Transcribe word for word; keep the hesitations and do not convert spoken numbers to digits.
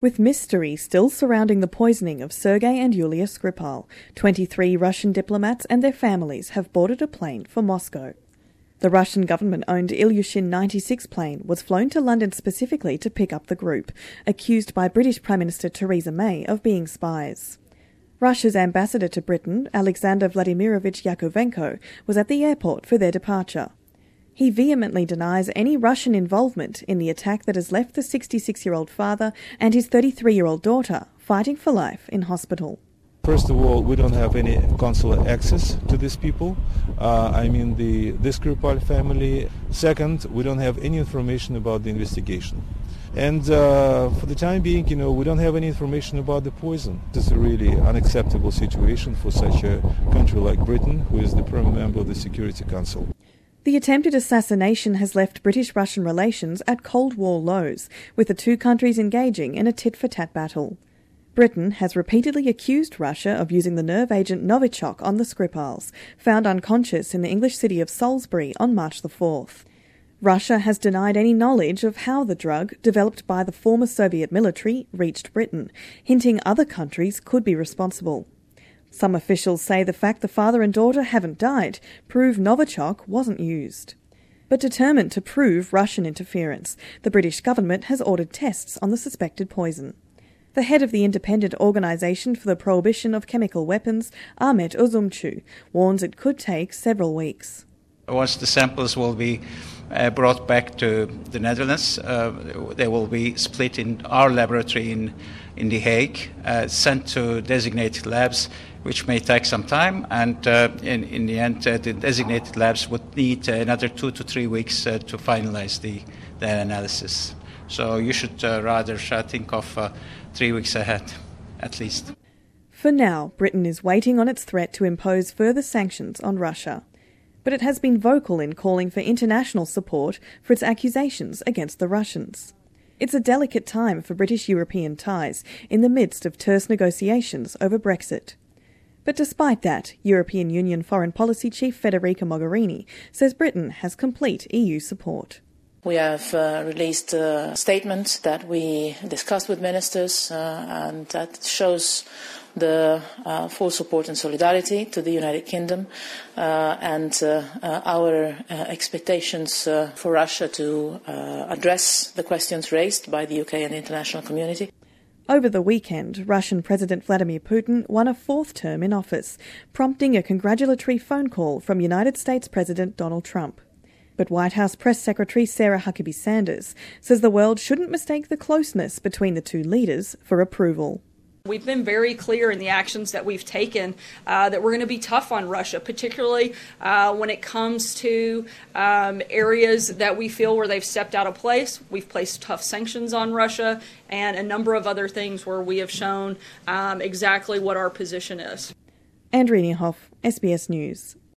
With mystery still surrounding the poisoning of Sergei and Yulia Skripal, twenty-three Russian diplomats and their families have boarded a plane for Moscow. The Russian government-owned Ilyushin ninety-six plane was flown to London specifically to pick up the group, accused by British Prime Minister Theresa May of being spies. Russia's ambassador to Britain, Alexander Vladimirovich Yakovenko, was at the airport for their departure. He vehemently denies any Russian involvement in the attack that has left the sixty-six-year-old father and his thirty-three-year-old daughter fighting for life in hospital. First of all, we don't have any consular access to these people. Uh, I mean the this Skripal family. Second, we don't have any information about the investigation. And uh, for the time being, you know, we don't have any information about the poison. This is a really unacceptable situation for such a country like Britain, who is the permanent member of the Security Council. The attempted assassination has left British-Russian relations at Cold War lows, with the two countries engaging in a tit-for-tat battle. Britain has repeatedly accused Russia of using the nerve agent Novichok on the Skripals, found unconscious in the English city of Salisbury on March the fourth. Russia has denied any knowledge of how the drug, developed by the former Soviet military, reached Britain, hinting other countries could be responsible. Some officials say the fact the father and daughter haven't died prove Novichok wasn't used. But determined to prove Russian interference, the British government has ordered tests on the suspected poison. The head of the Independent Organisation for the Prohibition of Chemical Weapons, Ahmet Uzumcu, warns it could take several weeks. Once the samples will be uh, brought back to the Netherlands, uh, they will be split in our laboratory in, in The Hague, uh, sent to designated labs, which may take some time, and uh, in, in the end, uh, the designated labs would need uh, another two to three weeks uh, to finalize the, the analysis. So you should uh, rather uh, think of uh, three weeks ahead, at least. For now, Britain is waiting on its threat to impose further sanctions on Russia. But it has been vocal in calling for international support for its accusations against the Russians. It's a delicate time for British-European ties in the midst of terse negotiations over Brexit. But despite that, European Union Foreign Policy Chief Federica Mogherini says Britain has complete E U support. We have uh, released a statement that we discussed with ministers uh, and that shows the uh, full support and solidarity to the United Kingdom uh, and uh, uh, our uh, expectations uh, for Russia to uh, address the questions raised by the U K and the international community. Over the weekend, Russian President Vladimir Putin won a fourth term in office, prompting a congratulatory phone call from United States President Donald Trump. But White House Press Secretary Sarah Huckabee Sanders says the world shouldn't mistake the closeness between the two leaders for approval. We've been very clear in the actions that we've taken uh, that we're going to be tough on Russia, particularly uh, when it comes to um, areas that we feel where they've stepped out of place. We've placed tough sanctions on Russia and a number of other things where we have shown um, exactly what our position is. Andrea Niehoff, S B S News.